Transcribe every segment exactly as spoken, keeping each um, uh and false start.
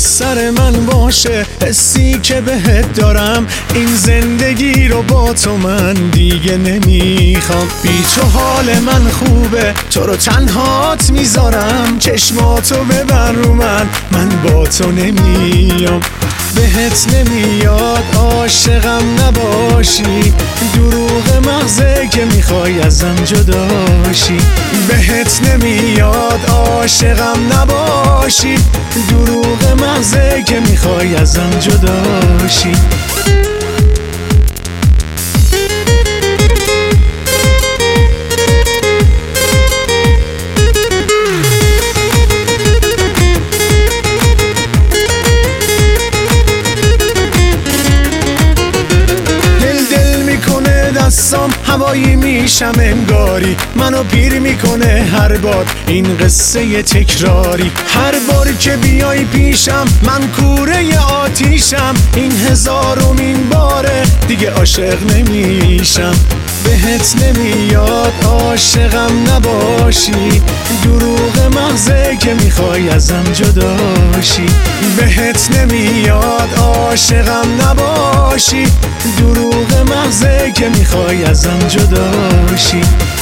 سر من باشه حسی که بهت دارم. این زندگی رو با تو من دیگه نمیخوام. بی تو حال من خوبه، تو رو تنهات میذارم. چشماتو ببر رو من، من با تو نمیام. بهت نمیاد عاشقم نباشی، دروغ مغزه که میخوای ازم جداشی. بهت نمیاد عاشقم نباشی، دروغ مغزه که میخوای ازم جداشی. دستام هوایی میشم انگاری، منو پیر میکنه هر بار این قصه تکراری. هر بار که بیای پیشم من کوره آتیشم. این هزارمین باره دیگه عاشق نمیشم. بهت نمیاد عاشقم نباشی، دروغ مغزه که میخوای ازم جداشی. بهت نمیاد عاشقم نباشی، دروغ مغزه که میخوای ازم جداشی.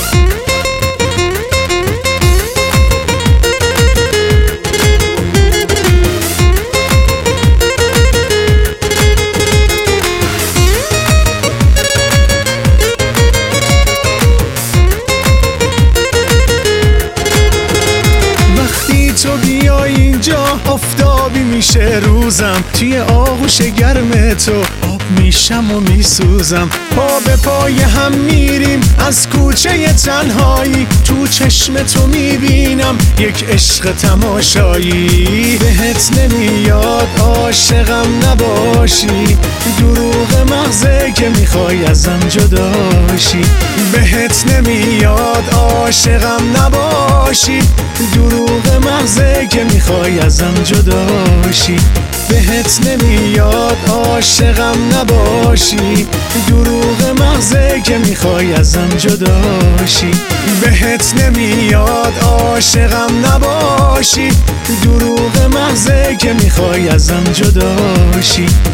تو بیای اینجا آفتابی میشه روزم. توی آغوش گرم تو آب میشم و میسوزم. پا به پای هم میریم از کوچه تنهایی، تو چشم تو میبینم یک عشق تماشایی. بهت نمیاد عاشقم نباشی، دروغ مغزه که میخوای ازم جداشی. بهت نمیاد عاشقم نباشی، دروغ مغزه که میخوای ازم جداشی. بهت نمیاد عاشقم نباشی، دروغ مغزه که میخوای ازم جداشی. بهت نمیاد عاشقم نباشی، دروغ مغزه که میخوای ازم جداشی.